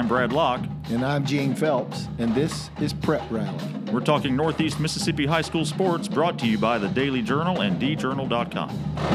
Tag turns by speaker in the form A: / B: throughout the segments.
A: I'm Brad Locke.
B: And I'm Gene Phelps, and this is Prep Rally.
A: We're talking Northeast Mississippi high school sports, brought to you by the Daily Journal and djournal.com.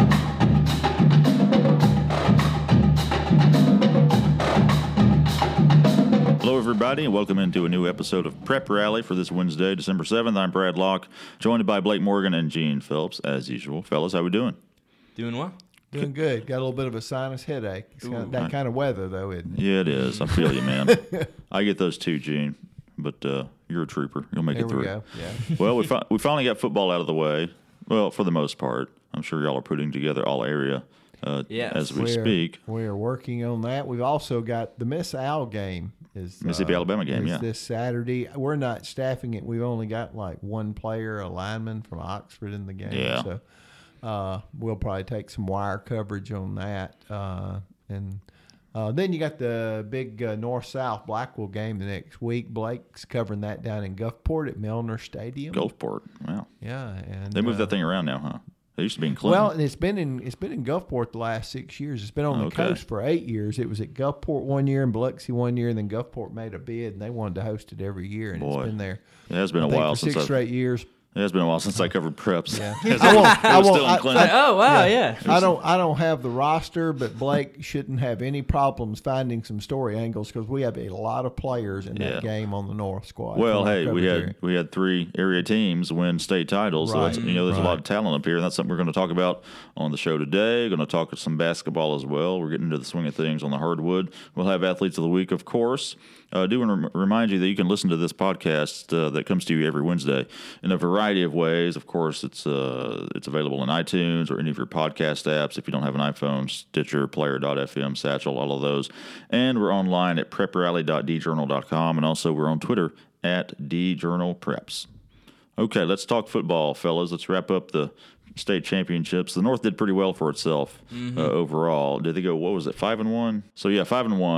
A: Hello, everybody, and welcome into a new episode of Prep Rally for this Wednesday, December 7th. I'm Brad Locke, joined by Blake Morgan and Gene Phelps, as usual. Fellas, how we doing?
C: Doing well.
B: Doing good. Got a little bit of a sinus headache. It's that kind of weather, though, isn't it?
A: Yeah, it is. I feel you, man. I get those too, Gene, but you're a trooper. You'll make it through.
B: There we go, yeah.
A: Well, we finally got football out of the way. Well, for the most part. I'm sure y'all are putting together all area as we speak.
B: We're working on that. We've also got the Miss Al game.
A: Mississippi-Alabama game, yeah.
B: This Saturday. We're not staffing it. We've only got like one player, a lineman from Oxford in the game.
A: Yeah.
B: So we'll probably take some wire coverage on that. And then you got the big North-South Blackwell game the next week. Blake's covering that down in Gulfport at Milner Stadium.
A: Gulfport, wow.
B: Yeah. And
A: they moved that thing around now, huh? They used to be in Clinton.
B: Well, and it's been in Gulfport the last 6 years. It's been on the coast for 8 years. It was at Gulfport 1 year and Biloxi 1 year, and then Gulfport made a bid, and they wanted to host it every year, and it's been there.
A: It has been a while
B: since 6 straight years.
A: It has been a while since I covered preps.
B: Yeah.
A: I was still in Clinton.
C: Oh wow, yeah.
B: I don't have the roster, but Blake shouldn't have any problems finding some story angles because we have a lot of players in that game on the North squad.
A: Well, hey, we had 3 area teams win state titles, so that's, there's a lot of talent up here, and that's something we're going to talk about on the show today. We're going to talk some basketball as well. We're getting into the swing of things on the hardwood. We'll have athletes of the week, of course. I do want to remind you that you can listen to this podcast that comes to you every Wednesday in a variety of ways. Of course, it's available in iTunes or any of your podcast apps. If you don't have an iPhone, Stitcher, Player.fm, Satchel, all of those. And we're online at preprally.djournal.com, and also we're on Twitter at djournalpreps. Okay, let's talk football, fellas. Let's wrap up the state championships. The North did pretty well for itself overall. Did they go? What was it? 5-1. So yeah,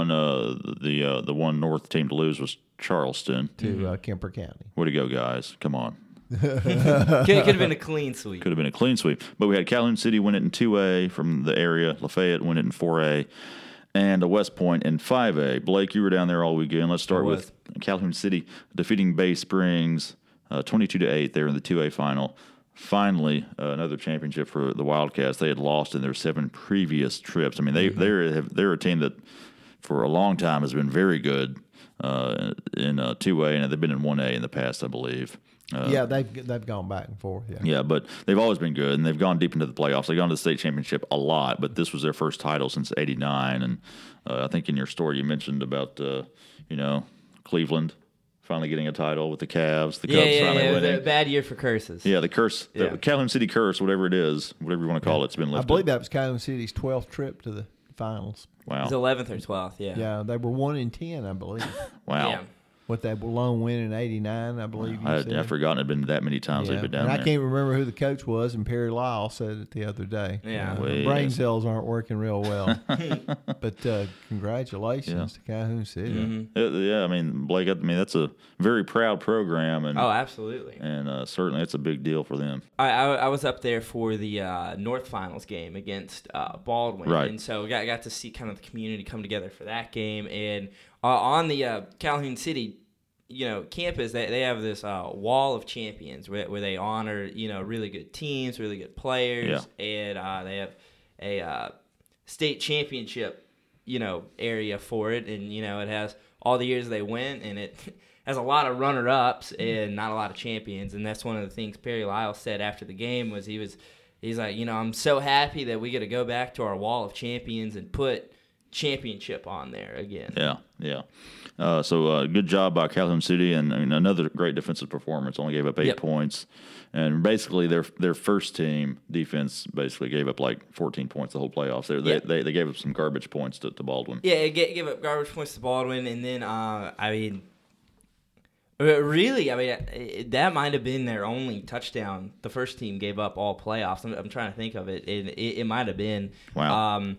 A: 5-1. The one North team to lose was Charleston
B: to Kemper County.
A: Way to go, guys! Come on.
C: Could have been a clean sweep.
A: Could have been a clean sweep. But we had Calhoun City win it in 2A from the area. Lafayette win it in 4A. And West Point in 5A. Blake, you were down there all weekend. Let's start with Calhoun City defeating Bay Springs 22-8 there in the 2A final. Finally, another championship for the Wildcats. They had lost in their 7 previous trips. I mean, they're a team that for a long time has been very good in 2A, and they've been in 1A in the past, I believe.
B: They've gone back and forth.
A: Yeah, but they've always been good, and they've gone deep into the playoffs. They've gone to the state championship a lot, but this was their first title since '89. And I think in your story you mentioned about Cleveland finally getting a title with the Cavs. The Cubs finally winning.
C: It was a bad year for curses.
A: Yeah, the curse, the Calhoun City curse, whatever it is, whatever you want to call it, it's been lifted.
B: I believe that was Calhoun City's 12th trip to the finals.
A: Wow.
C: It was 11th or 12th, yeah.
B: Yeah, they were 1-10, I believe.
A: Wow.
C: Yeah.
B: With that lone win in '89, I believe.
A: I've forgotten it had been that many times they've been down
B: and
A: there.
B: I can't remember who the coach was, and Perry Lyle said it the other day.
C: Yeah.
B: Brain cells aren't working real well. But congratulations to Calhoun City.
C: Mm-hmm.
A: I mean, Blake, that's a very proud program. And,
C: absolutely.
A: And certainly it's a big deal for them.
C: I was up there for the North Finals game against Baldwin.
A: Right.
C: And so I got to see kind of the community come together for that game. And on the Calhoun City campus, they have this wall of champions where they honor really good teams, really good players, and they have a state championship area for it, and it has all the years they went, and it has a lot of runner-ups and not a lot of champions. And that's one of the things Perry Lyle said after the game was he's like, I'm so happy that we get to go back to our wall of champions and put championship on there again.
A: Yeah. So good job by Calhoun City, and another great defensive performance. Only gave up 8 points, and basically their first team defense basically gave up like 14 points the whole playoffs. They gave up some garbage points to Baldwin.
C: Yeah, it gave up garbage points to Baldwin, and then that might have been their only touchdown. The first team gave up all playoffs. I'm trying to think of it. It might have been.
A: Wow.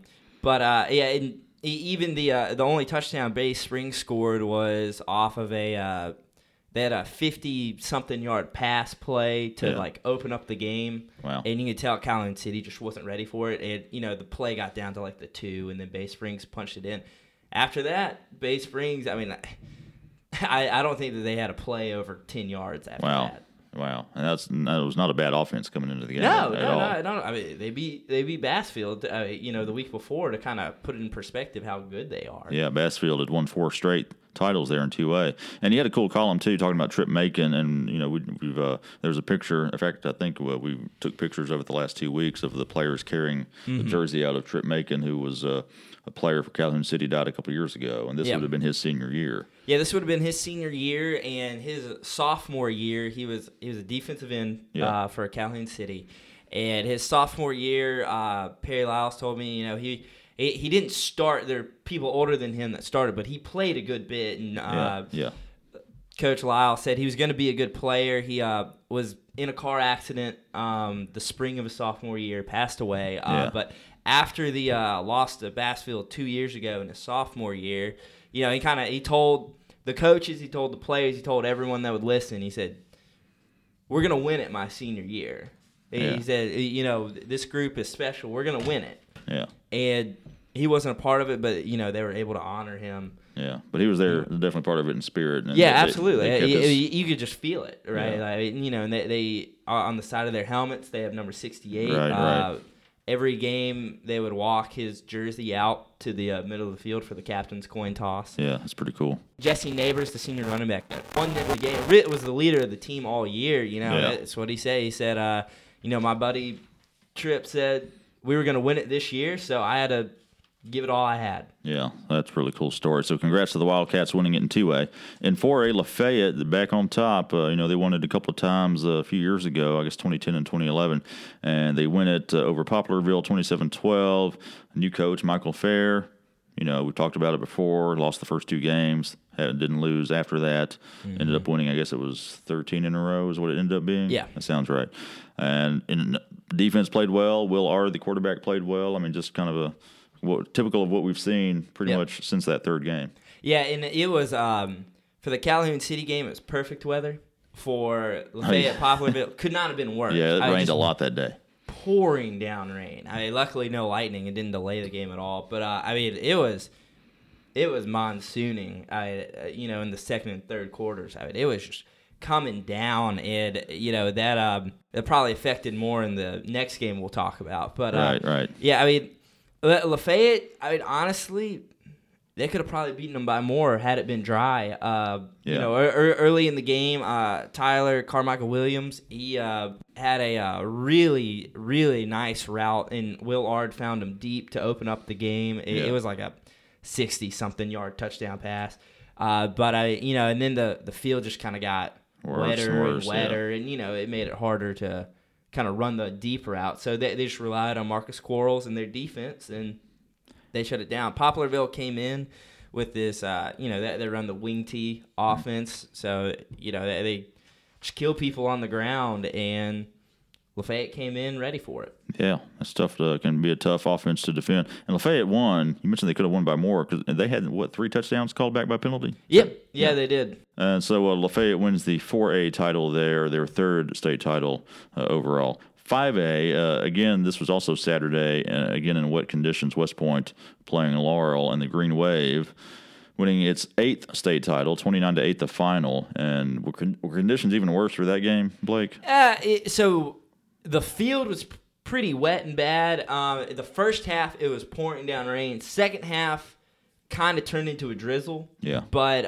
C: Even the only touchdown Bay Springs scored was off of they had a 50-something yard pass play to open up the game.
A: Wow.
C: And you could tell Calhoun City just wasn't ready for it. The play got down to the 2, and then Bay Springs punched it in. After that, Bay Springs, I mean, I don't think that they had a play over 10 yards after that.
A: Wow, and that was not a bad offense coming into the game.
C: No. I mean, they beat Bassfield, the week before to kind of put it in perspective how good they are.
A: Yeah, Bassfield had won 4 straight titles there in 2A, and he had a cool column too talking about Trip Macon, and we've there's a picture. In fact, I think we took pictures of it the last 2 weeks of the players carrying the jersey out of Trip Macon, who was a player for Calhoun City, died a couple years ago, and this would have been his senior year.
C: Yeah, this would have been his senior year, and his sophomore year, he was a defensive end for Calhoun City, and his sophomore year, Perry Lyles told me, he didn't start. There are people older than him that started, but he played a good bit, and Coach Lyle said he was going to be a good player. He was in a car accident the spring of his sophomore year, passed away, but after the loss to Bassfield 2 years ago in his sophomore year, he told the coaches, he told the players, he told everyone that would listen, he said, we're going to win it my senior year. He said, this group is special. We're going to win it.
A: Yeah.
C: And he wasn't a part of it, but, they were able to honor him.
A: Yeah, but he was there, definitely part of it in spirit. And
C: absolutely. You could just feel it, right? Yeah. And they on the side of their helmets, they have number 68.
A: Right.
C: Every game, they would walk his jersey out to the middle of the field for the captain's coin toss.
A: Yeah, that's pretty cool.
C: Jesse Neighbors, the senior running back, won the game. Was the leader of the team all year. That's what he said. He said, my buddy Tripp said we were going to win it this year, so I had to give it all I had. Yeah,
A: that's a really cool story. So congrats to the Wildcats winning it in 2A. In 4A, Lafayette, back on top, they won it a couple of times a few years ago, I guess 2010 and 2011, and they win it over Poplarville 27-12. New coach, Michael Fair, we talked about it before, lost the first 2 games, didn't lose after that, ended up winning, I guess it was 13 in a row is what it ended up being.
C: Yeah.
A: That sounds right. And defense played well. Will Ard, the quarterback, played well. I mean, just kind of typical of what we've seen pretty much since that 3rd game.
C: Yeah, and it was for the Calhoun City game, it was perfect weather. For Lafayette, Poplarville, could not have been worse.
A: Yeah, it rained a lot that day.
C: Pouring down rain. Luckily no lightning. It didn't delay the game at all. But it was monsooning. In the second and third quarters. it was just coming down, and that it probably affected more in the next game we'll talk about. But
A: right.
C: Yeah, Lafayette, honestly, they could have probably beaten them by more had it been dry. Early in the game, Tyler Carmichael Williams, he had a really, really nice route, and Will Ard found him deep to open up the game. It was like a 60-something yard touchdown pass. And then the field just kind of got wetter and wetter, and it made it harder to kind of run the deep route. So they just relied on Marcus Quarles and their defense, and they shut it down. Poplarville came in with this, they run the wing tee offense. So, they just kill people on the ground, and Lafayette came in ready for it.
A: Yeah, that's tough. Can be a tough offense to defend. And Lafayette won. You mentioned they could have won by more because they had, 3 touchdowns called back by penalty?
C: Yep. Yeah, they did.
A: And so Lafayette wins the 4A title there, their 3rd state title overall. 5A, again, this was also Saturday, again in wet conditions, West Point playing Laurel and the Green Wave, winning its 8th state title, 29-8 the final. And were conditions even worse for that game, Blake?
C: So the field was pretty wet and bad. The first half, it was pouring down rain. Second half kind of turned into a drizzle.
A: Yeah.
C: But,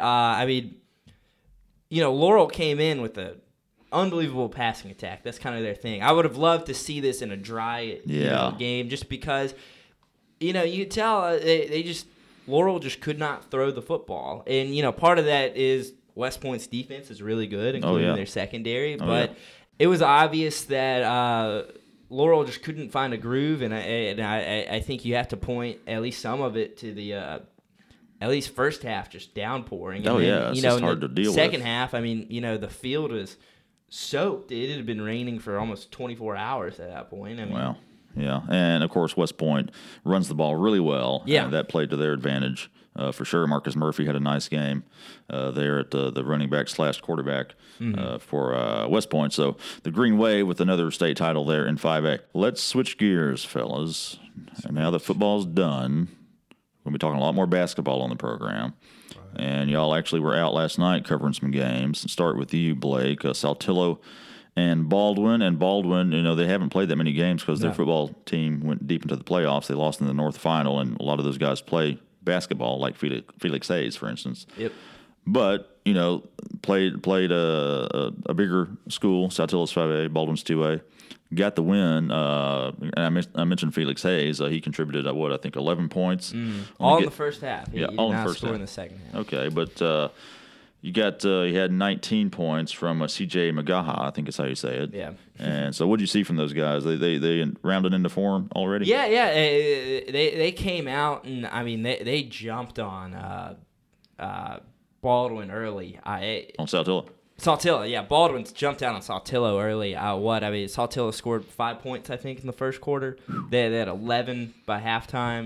C: Laurel came in with a unbelievable passing attack. That's kind of their thing. I would have loved to see this in a dry game just because, you could tell Laurel just could not throw the football. And, part of that is West Point's defense is really good, including their secondary. But it was obvious that Laurel just couldn't find a groove, and I think you have to point at least some of it to the at least first half just downpouring. And
A: it's just hard to deal with.
C: Second half, the field was soaked. It had been raining for almost 24 hours at that point.
A: Wow. Yeah, and of course West Point runs the ball really well.
C: Yeah,
A: and that played to their advantage for sure. Marcus Murphy had a nice game there at the running back / quarterback for West Point. So the Green Wave with another state title there in 5A. Let's switch gears, fellas. And now that football's done, we'll We'll be talking a lot more basketball on the program. Right. And y'all actually were out last night covering some games. Start with you, Blake. Saltillo and Baldwin. And Baldwin, they haven't played that many games because their football team went deep into the playoffs. They lost in the North Final, and a lot of those guys play basketball, like Felix Hayes, for instance.
C: Yep.
A: But, played a bigger school, Saltillo's 5A, Baldwin's 2A. Got the win, and I mentioned Felix Hayes. He contributed, I think, 11 points.
C: All in the first half. He
A: all
C: did
A: in the
C: not
A: first
C: score
A: half.
C: in the second half.
A: Okay, but you had 19 points from C.J. Magaha, I think is how you say it.
C: Yeah.
A: And so what did you see from those guys? They rounded into form already?
C: Yeah. They came out, and, they jumped on Baldwin early.
A: On Saltillo?
C: Saltillo, yeah. Baldwin's jumped down on Saltillo early. Saltillo scored 5 points, I think, in the first quarter. They had 11 by halftime.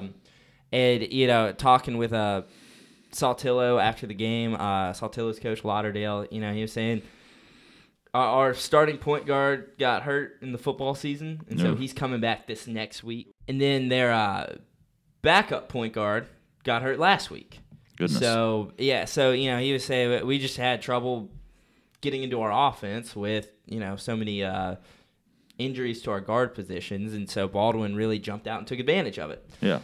C: And, talking with Saltillo after the game, Saltillo's coach, Lauderdale, he was saying our starting point guard got hurt in the football season, and so he's coming back this next week. And then their backup point guard got hurt last week.
A: Goodness.
C: So he was saying we just had trouble getting into our offense with, so many injuries to our guard positions, and so Baldwin really jumped out and took advantage of it.
A: Yeah.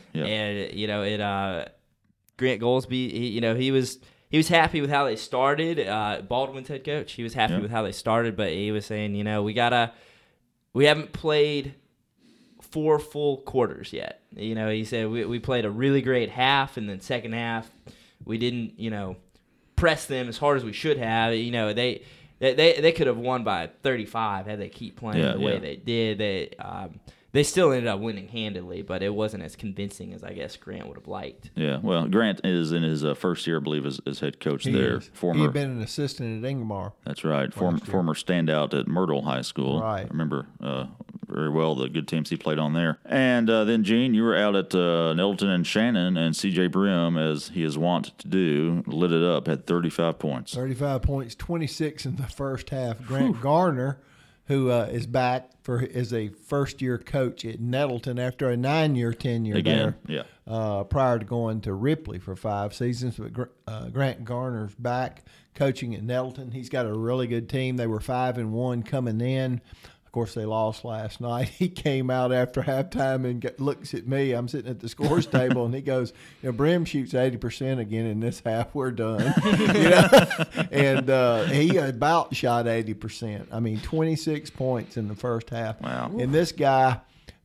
C: And Grant Goolsby, he was happy with how they started. Baldwin's head coach, he was happy with how they started, but he was saying, we haven't played 4 full quarters yet. He said we played a really great half, and then second half we didn't, press them as hard as we should have. They could have won by 35 had they keep playing the way they did. They still ended up winning handily, but it wasn't as convincing as I guess Grant would have liked.
A: Yeah, well, Grant is in his first year, I believe, as head coach there.
B: He had been an assistant at Ingomar.
A: That's right. Former standout at Myrtle High School.
B: Right.
A: I remember very well the good teams he played on there. And then, Gene, you were out at Nettleton and Shannon, and C.J. Brim, as he is wont to do, lit it up, had 35 points.
B: 35 points, 26 in the first half. Grant Garner, who is back as a first-year coach at Nettleton after a 9-year tenure there. Prior to going to Ripley for 5 seasons. But Grant Garner's back coaching at Nettleton. He's got a really good team. They were 5-1 coming in. Of course, they lost last night. He came out after halftime and looks at me. I'm sitting at the scores table, and he goes, Brim shoots 80% again in this half. We're done. And he about shot 80%. 26 points in the first half.
A: Wow.
B: And this guy,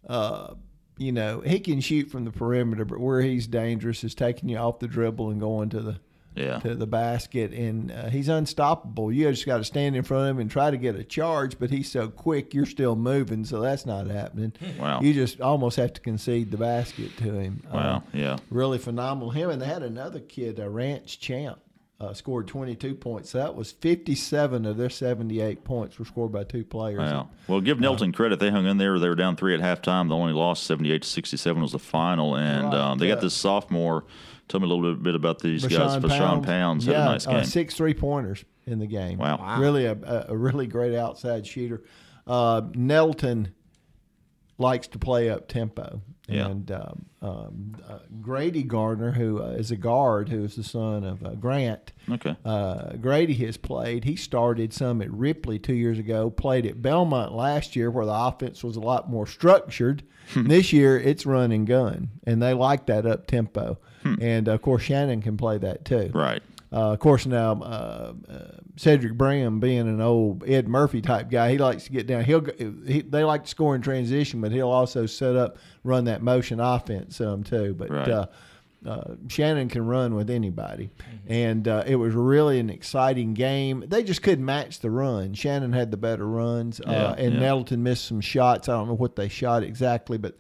B: he can shoot from the perimeter, but where he's dangerous is taking you off the dribble and going to the basket, and he's unstoppable. You just got to stand in front of him and try to get a charge, but he's so quick, you're still moving, so that's not happening.
A: Wow.
B: You just almost have to concede the basket to him.
A: Wow,
B: Really phenomenal. Him, and they had another kid, a Ranch Champ, scored 22 points. So that was 57 of their 78 points were scored by 2 players.
A: Wow. Well, give Nettleton credit. They hung in there. They were down 3 at halftime. The only loss, 78-67, was the final, and they got this sophomore. Tell me a little bit about these guys. Bashawn Pounds had a nice game.
B: 6 3-pointers in the game.
A: Wow.
B: Really a really great outside shooter. Nettleton likes to play up tempo.
A: Yeah.
B: And Grady Gardner, who is a guard, who is the son of Grant.
A: Okay.
B: Grady has played. He started some at Ripley 2 years ago, played at Belmont last year where the offense was a lot more structured. This year it's run and gun, and they like that up tempo. And, of course, Shannon can play that too.
A: Right.
B: Of course, now Cedric Bram, being an old Ed Murphy type guy, he likes to get down. They like to score in transition, but he'll also set up, run that motion offense some too. But
A: right.
B: Shannon can run with anybody, and it was really an exciting game. They just couldn't match the run. Shannon had the better runs, and Nettleton missed some shots. I don't know what they shot exactly, but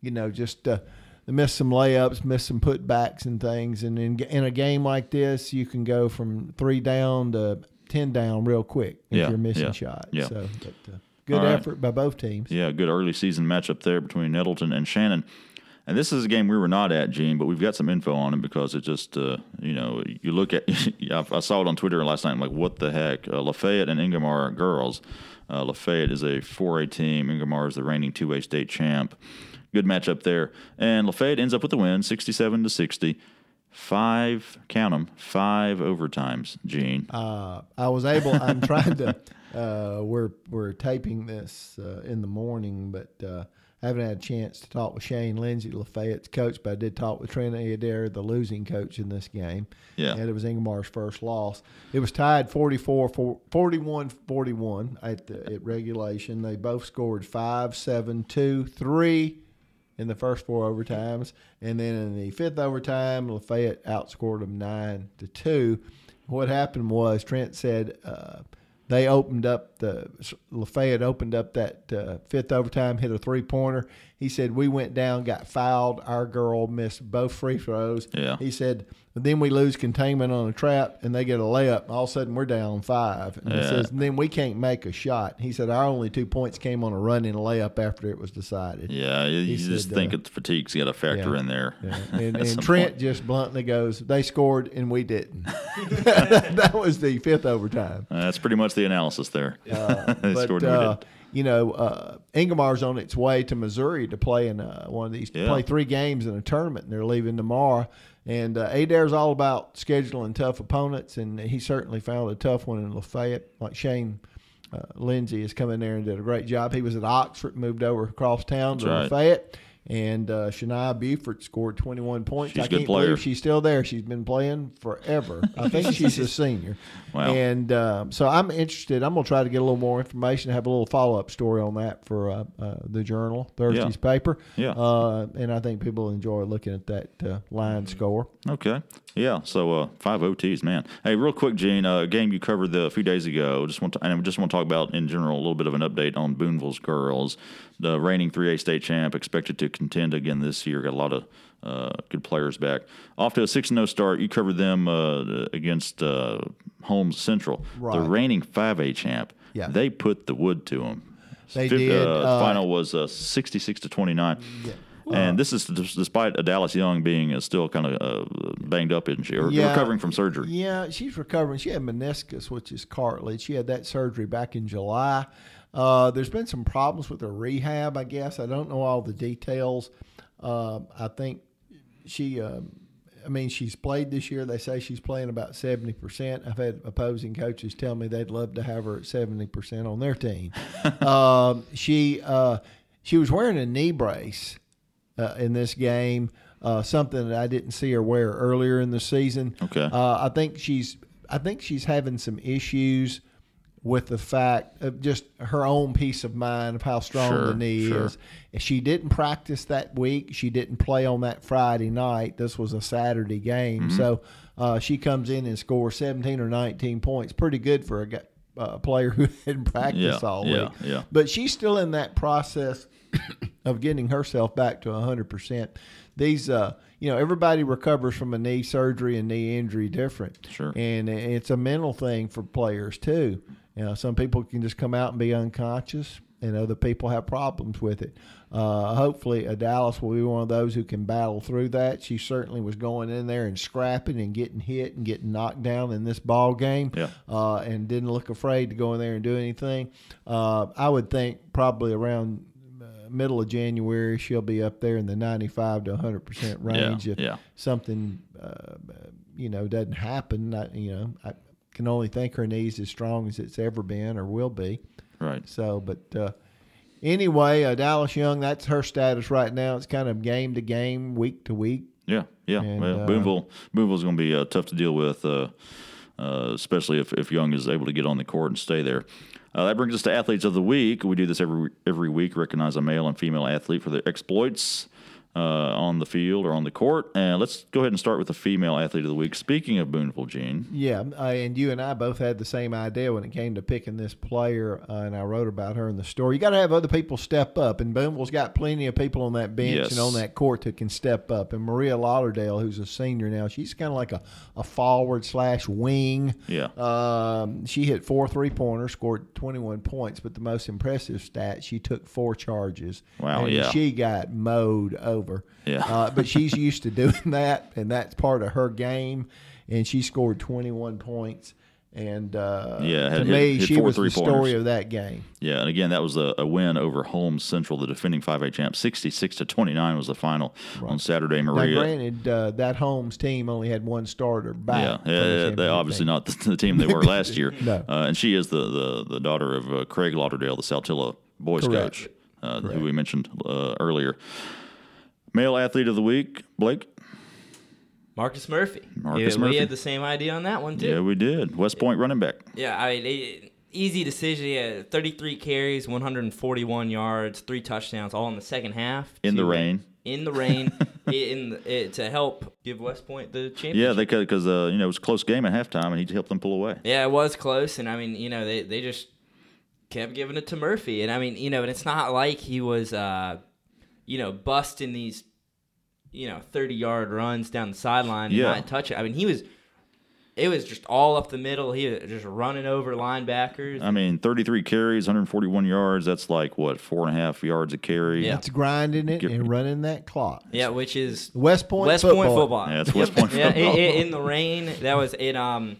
B: they missed some layups, missed some putbacks and things. And in a game like this, you can go from 3 down to 10 down real quick if you're missing shots.
A: Yeah.
B: So, good effort by both teams.
A: Yeah, good early season matchup there between Nettleton and Shannon. And this is a game we were not at, Gene, but we've got some info on it because it just, you look at I saw it on Twitter last night. I'm like, what the heck? Lafayette and Ingomar girls. Lafayette is a 4A team. Ingomar is the reigning 2A state champ. good matchup there. And Lafayette ends up with the win, 67-60. 5 overtimes, Gene.
B: I was able. I'm trying to. We're taping this in the morning, but I haven't had a chance to talk with Shane Lindsay, Lafayette's coach. But I did talk with Trent Adair, the losing coach in this game.
A: Yeah,
B: and it was Ingemar's first loss. It was tied 41-41 at regulation. They both scored 5, 7, 2, 3. In the first 4 overtimes, and then in the 5th overtime, Lafayette outscored them 9-2. What happened was Trent said Lafayette opened up that 5th overtime, hit a 3-pointer. He said we went down, got fouled. Our girl missed both free throws.
A: Yeah.
B: He said then we lose containment on a trap, and they get a layup. All of a sudden, we're down 5. And he says, and then we can't make a shot. He said our only 2 points came on a running layup after it was decided.
A: Yeah, you just think the fatigue's got to factor in there.
B: Yeah. And Trent just bluntly goes, they scored and we didn't. That was the 5th overtime.
A: That's pretty much the analysis there. They scored and we didn't.
B: Ingemar's on its way to Missouri to play in one of these, play 3 games in a tournament, and they're leaving tomorrow. And Adair's all about scheduling tough opponents, and he certainly found a tough one in Lafayette. Like Shane Lindsay has come in there and did a great job. He was at Oxford, moved over across town to Lafayette. And Shania Buford scored 21 points.
A: She's
B: I can't believe she's still there. She's been playing forever. I think she's a senior.
A: Wow.
B: And so I'm interested. I'm going to try to get a little more information, have a little follow-up story on that for the Journal, Thursday's paper.
A: Yeah.
B: And I think people enjoy looking at that line score.
A: Okay. Yeah, so 5 OTs, man. Hey, real quick, Gene, a game you covered a few days ago. I just want to talk about, in general, a little bit of an update on Boonville's girls. The reigning 3A state champ, expected to contend again this year. Got a lot of good players back. Off to a 6-0 start. You covered them against Holmes Central.
B: Right.
A: The reigning 5A champ.
B: Yeah.
A: They put the wood to them.
B: They did.
A: The final was 66-29. Yeah. And this is despite Dallas Young being still kind of banged up, isn't she? Or recovering from surgery.
B: Yeah, she's recovering. She had meniscus, which is cartilage. She had that surgery back in July. There's been some problems with her rehab, I guess. I don't know all the details. I think she's played this year. They say she's playing about 70%. I've had opposing coaches tell me they'd love to have her at 70% on their team. She was wearing a knee brace in this game, something that I didn't see her wear earlier in the season.
A: Okay.
B: I think she's having some issues with the fact of just her own peace of mind of how strong the knee is. She didn't practice that week. She didn't play on that Friday night. This was a Saturday game. Mm-hmm. So she comes in and scores 17 or 19 points. Pretty good for a player who hadn't practiced all week.
A: Yeah.
B: But she's still in that process of getting herself back to 100%. These, everybody recovers from a knee surgery and knee injury different.
A: Sure.
B: And it's a mental thing for players too. Some people can just come out and be unconscious, and other people have problems with it. Hopefully, Dallas will be one of those who can battle through that. She certainly was going in there and scrapping and getting hit and getting knocked down in this ball game, and didn't look afraid to go in there and do anything. I would think probably around middle of January she'll be up there in the 95 to 100% range. If something doesn't happen, I can only think her knee's as strong as it's ever been or will be.
A: Right.
B: So, but anyway, Dallas Young, that's her status right now. It's kind of game to game, week to week.
A: Yeah.
B: And,
A: Boonville's going to be tough to deal with, especially if Young is able to get on the court and stay there. That brings us to Athletes of the Week. We do this every week, recognize a male and female athlete for their exploits on the field or on the court. And let's go ahead and start with the female athlete of the week. Speaking of Boonville, Gene.
B: Yeah, and you and I both had the same idea when it came to picking this player, and I wrote about her in the story. You got to have other people step up, and Boonville's got plenty of people on that bench and on that court that can step up. And Maria Lauderdale, who's a senior now, she's kind of like a forward/wing.
A: Yeah.
B: She hit 4 3-pointers, scored 21 points, but the most impressive stat, she took 4 charges.
A: Wow,
B: and she got mowed over.
A: Yeah.
B: But she's used to doing that, and that's part of her game. And she scored 21 points And
A: to
B: me,
A: hit
B: she
A: 4
B: was the
A: three-pointers.
B: story of that game.
A: Yeah, and again, that was a win over Holmes Central, the defending 5A champ. 66-29 was the final on Saturday. Maria.
B: Now, granted, that Holmes team only had one starter back.
A: Yeah, they're obviously not the team they were last year.
B: No.
A: And she is the daughter of Craig Lauderdale, the Saltillo boys coach, who we mentioned earlier. Male athlete of the week, Blake.
C: Marcus Murphy.
A: Murphy.
C: We had the same idea on that one, too.
A: Yeah, we did. West Point running back.
C: Yeah, I mean, easy decision. He had 33 carries, 141 yards, 3 touchdowns, all in the second half.
A: In the rain.
C: To help give West Point the championship.
A: Yeah, because it was a close game at halftime, and he helped them pull away.
C: Yeah, it was close, and I mean, they just kept giving it to Murphy, and I mean, and it's not like he was, busting these 30-yard runs down the sideline and not touch it. I mean, it was just all up the middle. He was just running over linebackers.
A: I mean, 33 carries, 141 yards. That's like, 4.5 yards a carry?
C: Yeah.
B: It's grinding it and running that clock.
C: Yeah, which is
B: West Point football.
A: Yeah, it's West Point football.
C: In the rain, that was it.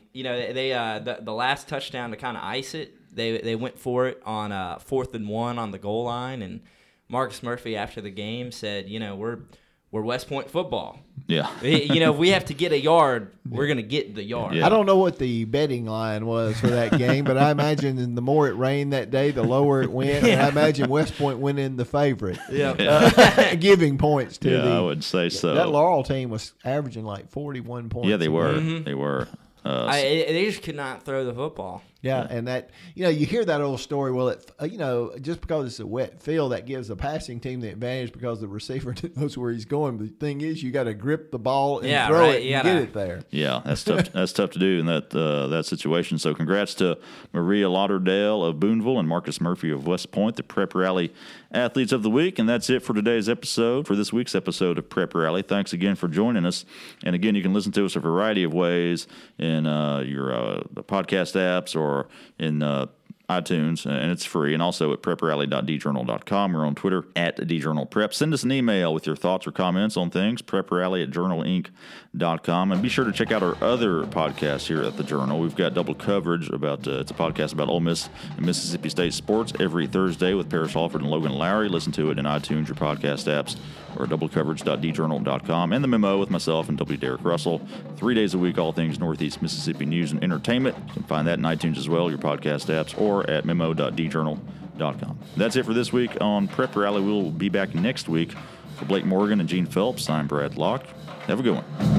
C: The last touchdown to kind of ice it, they went for it on 4th and 1 on the goal line, and Marcus Murphy after the game said, we're West Point football.
A: Yeah.
C: If we have to get a yard, we're going to get the yard.
A: Yeah.
B: I don't know what the betting line was for that game, but I imagine the more it rained that day, the lower it went. And I imagine West Point went in the favorite.
C: Yeah.
B: Giving points to
A: I would say so.
B: That Laurel team was averaging like 41 points.
A: Yeah, they were.
C: Mm-hmm.
A: They were.
C: They just could not throw the football.
B: Yeah, and that you hear that old story. Well, just because it's a wet field, that gives the passing team the advantage because the receiver knows where he's going. But the thing is, you got to grip the ball and throw it and get it there.
A: Yeah, that's tough. That's tough to do in that situation. So, congrats to Maria Lauderdale of Boonville and Marcus Murphy of West Point, the Prep Rally Athletes of the Week. And that's it for today's episode. For this week's episode of Prep Rally, thanks again for joining us. And again, you can listen to us a variety of ways in your podcast apps or in iTunes, and it's free, and also at preprally.djournal.com. We're on Twitter at djournalprep. Send us an email with your thoughts or comments on things, preprally@journalinc.com, and be sure to check out our other podcasts here at the Journal. We've got double coverage it's a podcast about Ole Miss and Mississippi State sports every Thursday with Paris Alford and Logan Lowry. Listen to it in iTunes, your podcast apps, or doublecoverage.djournal.com, and the memo with myself and W. Derek Russell. 3 days a week, all things Northeast Mississippi news and entertainment. You can find that in iTunes as well, your podcast apps, or at memo.djournal.com. That's it for this week on Prep Rally. We'll be back next week. For Blake Morgan and Gene Phelps, I'm Brad Locke. Have a good one.